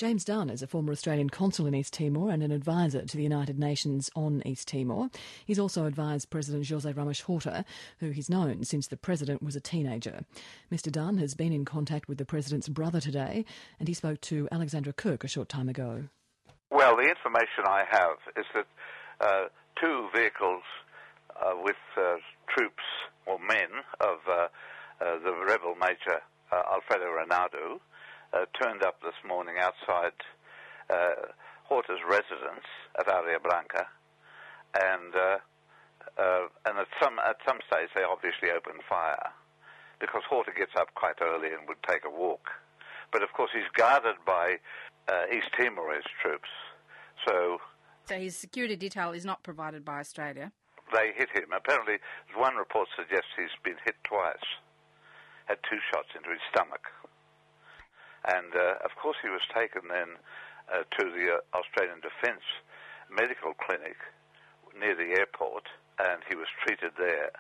James Dunn is a former Australian consul in East Timor and an advisor to the United Nations on East Timor. He's also advised President José Ramos Horta, who he's known since the president was a teenager. Mr Dunn has been in contact with the president's brother today, and he spoke to Alexandra Cook a short time ago. Well, the information I have is that two vehicles with troops or men of the rebel major Alfredo Reinado turned up this morning outside Horta's residence at Aria Branca, and at some stage they obviously opened fire because Horta gets up quite early and would take a walk. But of course he's guarded by East Timorese troops, so his security detail is not provided by Australia. They hit him. Apparently, one report suggests he's been hit twice, had 2 shots into his stomach. And, of course, he was taken then to the Australian Defence Medical Clinic near the airport, and he was treated there.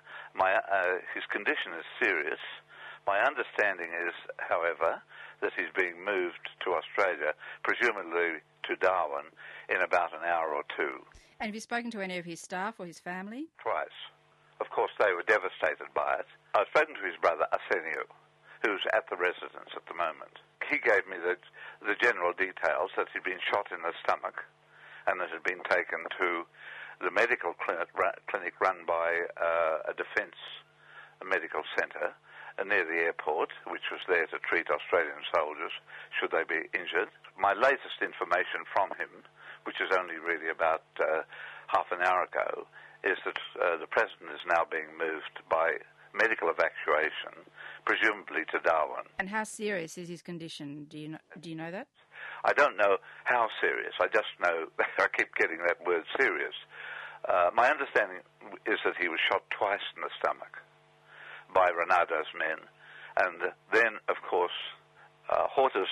His condition is serious. My understanding is, however, that he's being moved to Australia, presumably to Darwin, in about an hour or two. And have you spoken to any of his staff or his family? Twice. Of course, they were devastated by it. I've spoken to his brother, Arsenio, who's at the residence at the moment. He gave me the general details that he'd been shot in the stomach and that had been taken to the medical clinic run by a defence medical centre near the airport, which was there to treat Australian soldiers should they be injured. My latest information from him, which is only really about half an hour ago, is that the President is now being moved by medical evacuation, presumably to Darwin. And how serious is his condition? Do you know that? I don't know how serious. I just know, I keep getting that word serious. My understanding is that he was shot twice in the stomach by Reinado's men. And then, of course, Horta's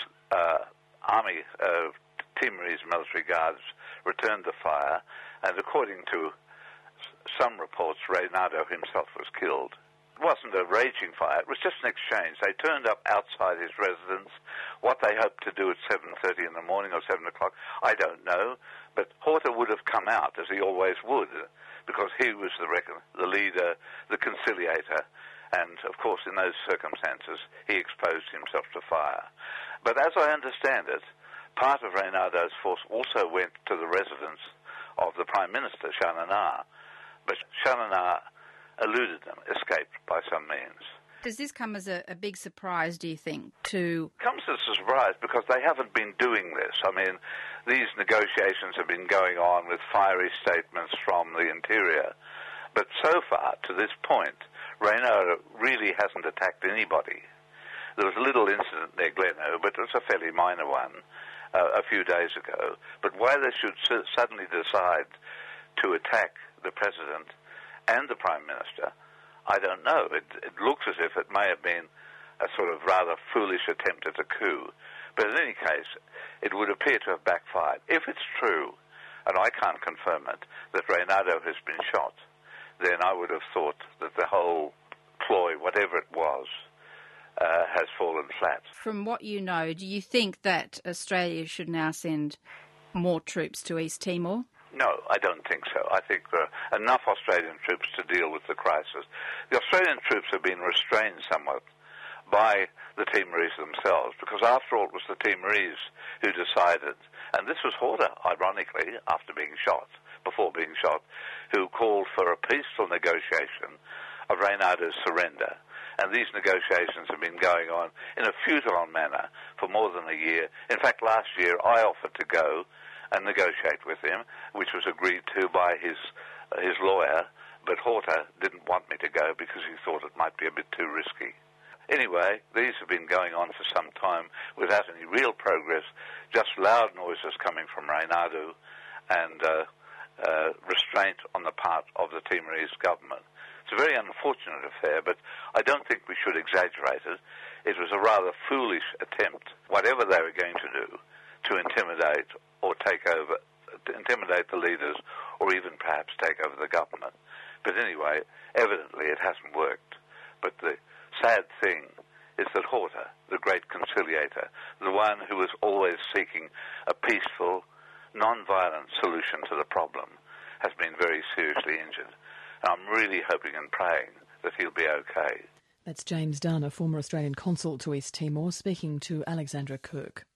army of Timorese military guards returned the fire, and according to some reports, Reinado himself was killed. It wasn't a raging fire, it was just an exchange. They turned up outside his residence. What they hoped to do at 7:30 in the morning or 7 o'clock, I don't know, but Horta would have come out, as he always would, because he was the leader, the conciliator, and of course in those circumstances he exposed himself to fire. But as I understand it, part of Reinado's force also went to the residence of the Prime Minister, Xanana, but Xanana eluded them, escaped by some means. Does this come as a big surprise, do you think, to... It comes as a surprise because they haven't been doing this. I mean, these negotiations have been going on with fiery statements from the interior, but so far, to this point, Reinado really hasn't attacked anybody. There was a little incident near Gleno, but it was a fairly minor one a few days ago. But why they should suddenly decide to attack the President and the Prime Minister, I don't know. It looks as if it may have been a sort of rather foolish attempt at a coup. But in any case, it would appear to have backfired. If it's true, and I can't confirm it, that Reinado has been shot, then I would have thought that the whole ploy, whatever it was, has fallen flat. From what you know, do you think that Australia should now send more troops to East Timor? No, I don't think so. I think there are enough Australian troops to deal with the crisis. The Australian troops have been restrained somewhat by the Timorese themselves, because after all it was the Timorese who decided, and this was Horta, ironically, before being shot, who called for a peaceful negotiation of Reinado's surrender. And these negotiations have been going on in a futile manner for more than a year. In fact, last year I offered to go and negotiate with him, which was agreed to by his lawyer, but Horta didn't want me to go because he thought it might be a bit too risky. Anyway, these have been going on for some time without any real progress, just loud noises coming from Reinado and restraint on the part of the Timorese government. It's a very unfortunate affair, but I don't think we should exaggerate it. It was a rather foolish attempt, whatever they were going to do, to intimidate or intimidate the leaders, or even perhaps take over the government. But anyway, evidently it hasn't worked. But the sad thing is that Horta, the great conciliator, the one who was always seeking a peaceful, non-violent solution to the problem, has been very seriously injured. And I'm really hoping and praying that he'll be okay. That's James Dunn, a former Australian consul to East Timor, speaking to Alexandra Kirk.